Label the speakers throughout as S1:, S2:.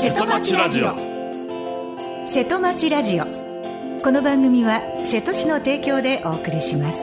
S1: 瀬戸町ラジオ。
S2: 瀬戸町ラジオ。この番組は瀬戸市の提供でお送りします。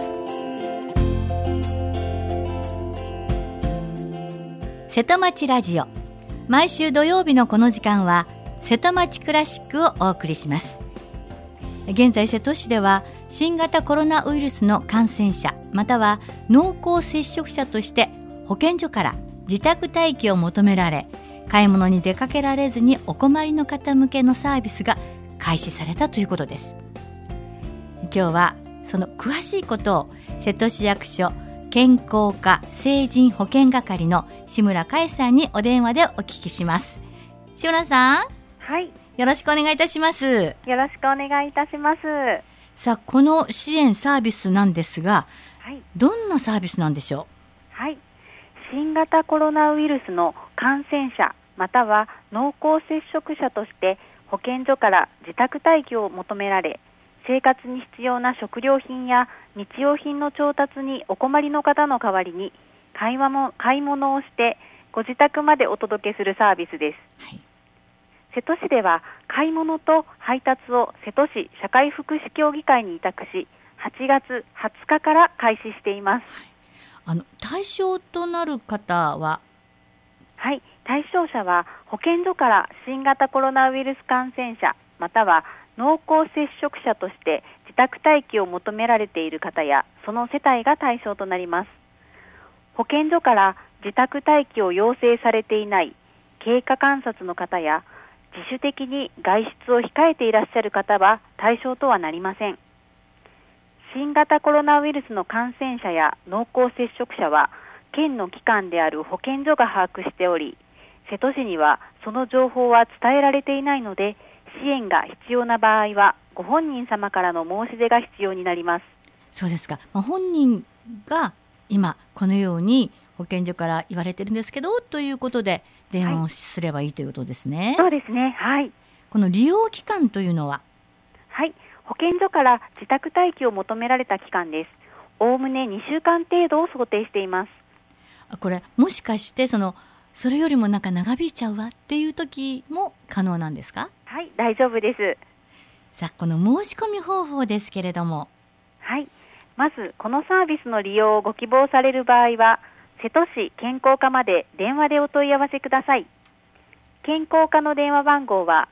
S3: 瀬戸町ラジオ、毎週土曜日のこの時間は瀬戸町クラシックをお送りします。現在瀬戸市では新型コロナウイルスの感染者または濃厚接触者として保健所から自宅待機を求められ、買い物に出かけられずにお困りの方向けのサービスが開始されたということです。今日はその詳しいことを瀬戸市役所健康課成人保健係の志村佳恵さんにお電話でお聞きします。志村さん、
S4: はい、
S3: よろしくお願いいたします。
S4: よろしくお願いいたします。
S3: さあ、この支援サービスなんですが、
S4: はい、
S3: どんなサービスなんでしょ
S4: う。はい、新型コロナウイルスの感染者または濃厚接触者として保健所から自宅待機を求められ、生活に必要な食料品や日用品の調達にお困りの方の代わりに買い物をしてご自宅までお届けするサービスです。はい、瀬戸市では買い物と配達を瀬戸市社会福祉協議会に委託し、8月20日から開始しています。
S3: 対象となる方は、
S4: はい、対象者は保健所から新型コロナウイルス感染者または濃厚接触者として自宅待機を求められている方やその世帯が対象となります。保健所から自宅待機を要請されていない経過観察の方や自主的に外出を控えていらっしゃる方は対象とはなりません。新型コロナウイルスの感染者や濃厚接触者は県の機関である保健所が把握しており、瀬戸市にはその情報は伝えられていないので、支援が必要な場合はご本人様からの申し出が必要になります。
S3: そうですか。本人が今このように保健所から言われてるんですけどということで電話をすればいいということですね。
S4: そうですね。はい。
S3: この利用期間というのは、
S4: はい、保健所から自宅待機を求められた期間です。おおむね2週間程度を想定しています。
S3: これもしかしてそれよりも長引いちゃうわっていう時も可能なんですか？
S4: はい、大丈夫です。
S3: さあ、この申し込み方法ですけれども、
S4: はい、まずこのサービスの利用をご希望される場合は瀬戸市健康課まで電話でお問い合わせください。健康課の電話番号は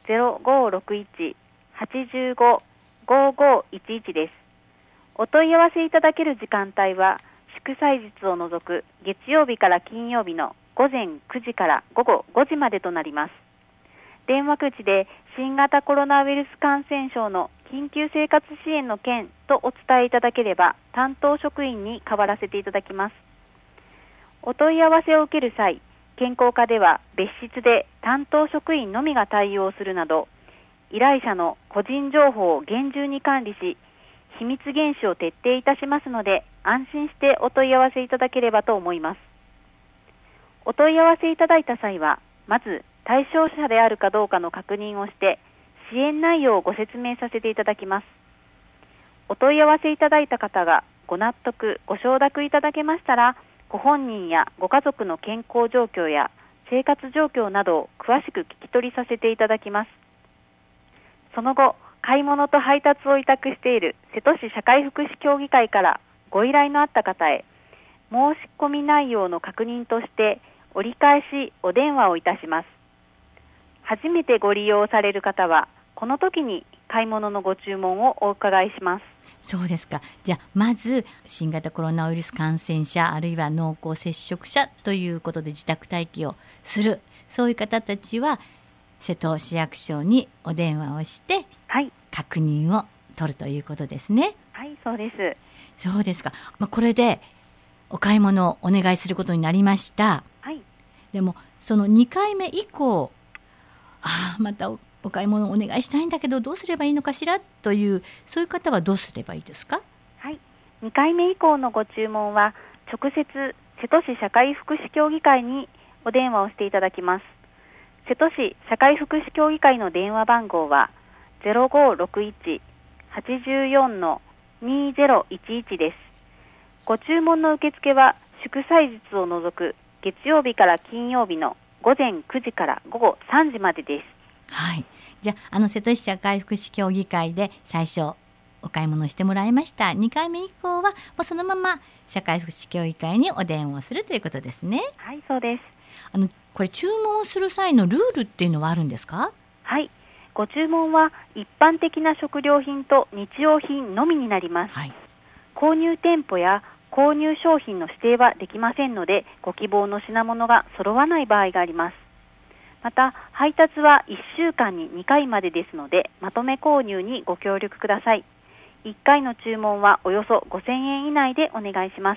S4: 0561-85-5511 です。お問い合わせいただける時間帯は祝祭日を除く月曜日から金曜日の午前9時から午後5時までとなります。電話口で新型コロナウイルス感染症の緊急生活支援の件とお伝えいただければ担当職員に代わらせていただきます。お問い合わせを受ける際、健康課では別室で担当職員のみが対応するなど、依頼者の個人情報を厳重に管理し、秘密厳守を徹底いたしますので、安心してお問い合わせいただければと思います。お問い合わせいただいた際は、まず対象者であるかどうかの確認をして、支援内容をご説明させていただきます。お問い合わせいただいた方がご納得、ご承諾いただけましたら、ご本人やご家族の健康状況や生活状況などを詳しく聞き取りさせていただきます。その後、買い物と配達を委託している瀬戸市社会福祉協議会からご依頼のあった方へ、申し込み内容の確認として折り返しお電話をいたします。初めてご利用される方はこの時に買い物のご注文をお伺いします。
S3: そうですか。じゃあまず新型コロナウイルス感染者あるいは濃厚接触者ということで自宅待機をする、そういう方たちは瀬戸市役所にお電話をして、はい、確認を取るということですね。
S4: はい、そうです。
S3: そうですか。これでお買い物をお願いすることになりました。
S4: はい。
S3: でもその2回目以降、またお買い物をお願いしたいんだけどどうすればいいのかしらという、そういう方はどうすればいいですか？
S4: はい、2回目以降のご注文は直接瀬戸市社会福祉協議会にお電話をしていただきます。瀬戸市社会福祉協議会の電話番号は 0561-84-2011 です。ご注文の受付は祝祭日を除く月曜日から金曜日の午前9時から午後3時までです。
S3: はい。じゃあ、瀬戸市社会福祉協議会で最初お買い物してもらいました。2回目以降はもうそのまま社会福祉協議会にお電話をするということですね。
S4: はい、そうです。
S3: これ注文する際のルールっていうのはあるんですか？
S4: はい。ご注文は一般的な食料品と日用品のみになります。
S3: はい。
S4: 購入店舗や購入商品の指定はできませんので、ご希望の品物が揃わない場合があります。また、配達は1週間に2回までですので、まとめ購入にご協力ください。1回の注文はおよそ5000円以内でお願いします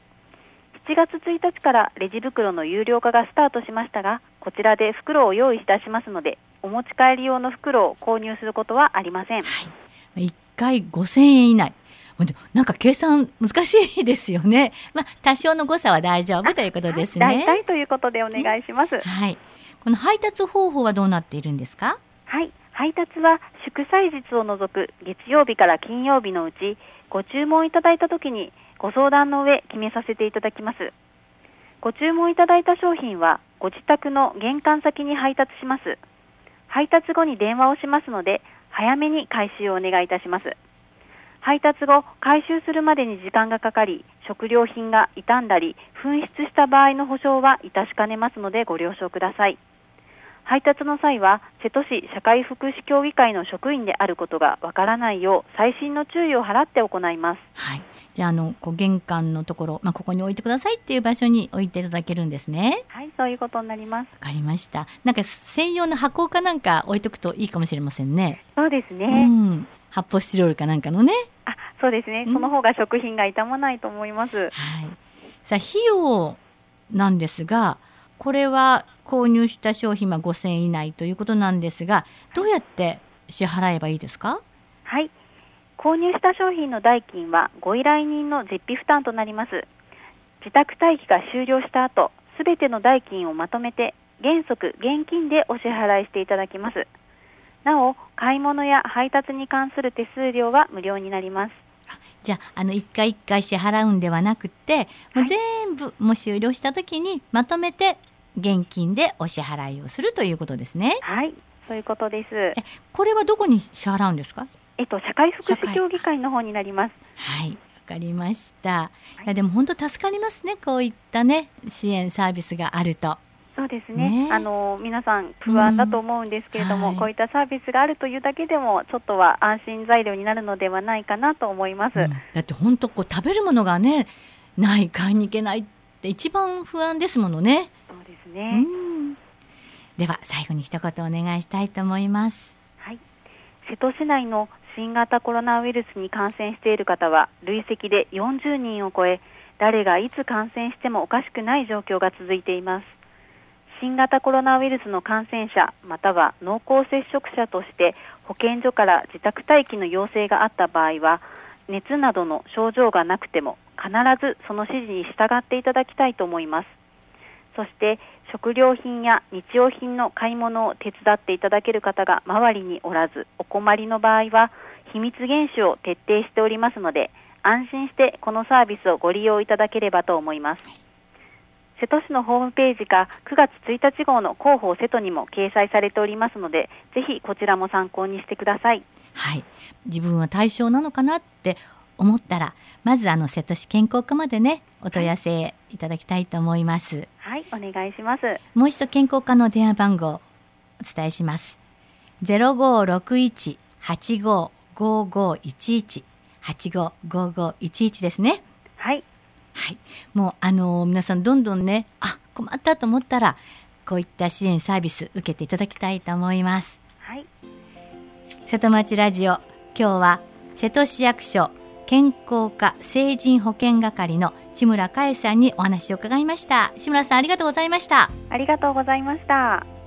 S4: 。7月1日からレジ袋の有料化がスタートしましたが、こちらで袋を用意いたしますので、お持ち帰り用の袋を購入することはありません。
S3: はい、1回5000円以内。なんか計算難しいですよね。多少の誤差は大丈夫ということですね。
S4: 大体ということでお願いします。
S3: はい。この配達方法はどうなっているんですか？
S4: はい。配達は祝祭日を除く月曜日から金曜日のうち、ご注文いただいたときにご相談の上決めさせていただきます。ご注文いただいた商品はご自宅の玄関先に配達します。配達後に電話をしますので、早めに回収をお願いいたします。配達後、回収するまでに時間がかかり、食料品が傷んだり紛失した場合の保証は致しかねますのでご了承ください。配達の際は瀬戸市社会福祉協議会の職員であることがわからないよう細心の注意を払って行います。
S3: はい。じゃあ、玄関のところ、ここに置いてくださいっていう場所に置いていただけるんですね。
S4: はい、そういうことになります。
S3: わかりました。なんか専用の箱かなんか置いとくといいかもしれませんね。
S4: そうですね。
S3: 発泡スチロールかなんかのね。
S4: そうですね。その方が食品が傷まないと思います。
S3: はい。さあ、費用なんですが、これは購入した商品は5000円以内ということなんですが、どうやって支払えばいいですか？
S4: はい。購入した商品の代金はご依頼人の実費負担となります。自宅待機が終了した後、すべての代金をまとめて原則現金でお支払いしていただきます。なお、買い物や配達に関する手数料は無料になります。
S3: じゃあ、一回一回支払うんではなくて、もう全部もう終了した時にまとめて現金でお支払いをするということですね。
S4: はい、そういうことです。
S3: これはどこに支払うんですか？
S4: 社会福祉協議会の方になります。
S3: はい、わかりました。いや、でも本当助かりますね。こういったね、支援サービスがあると。
S4: そうですね。皆さん不安だと思うんですけれども、こういったサービスがあるというだけでもちょっとは安心材料になるのではないかなと思います。
S3: だって本当食べるものがねない買いに行けないって一番不安ですものね。
S4: そうですね。
S3: では最後に一言お願いしたいと思います。
S4: はい。瀬戸市内の新型コロナウイルスに感染している方は累積で40人を超え、誰がいつ感染してもおかしくない状況が続いています。新型コロナウイルスの感染者または濃厚接触者として保健所から自宅待機の要請があった場合は、熱などの症状がなくても必ずその指示に従っていただきたいと思います。そして食料品や日用品の買い物を手伝っていただける方が周りにおらずお困りの場合は秘密厳守を徹底しておりますので、安心してこのサービスをご利用いただければと思います。瀬戸市のホームページか9月1日号の広報瀬戸にも掲載されておりますので、ぜひこちらも参考にしてください。
S3: はい、自分は対象なのかなって思ったら、まず瀬戸市健康課までねお問い合わせいただきたいと思います。
S4: はい、お願いします。
S3: もう一度健康課の電話番号お伝えします。 0561-855511 855511ですね。
S4: はい
S3: はい、もう皆さんどんどんね困ったと思ったらこういった支援サービス受けていただきたいと思います。
S4: はい、
S3: 瀬戸町ラジオ、今日は瀬戸市役所健康課成人保健係の志村佳恵さんにお話を伺いました。志村さん、ありがとうございました。
S4: ありがとうございました。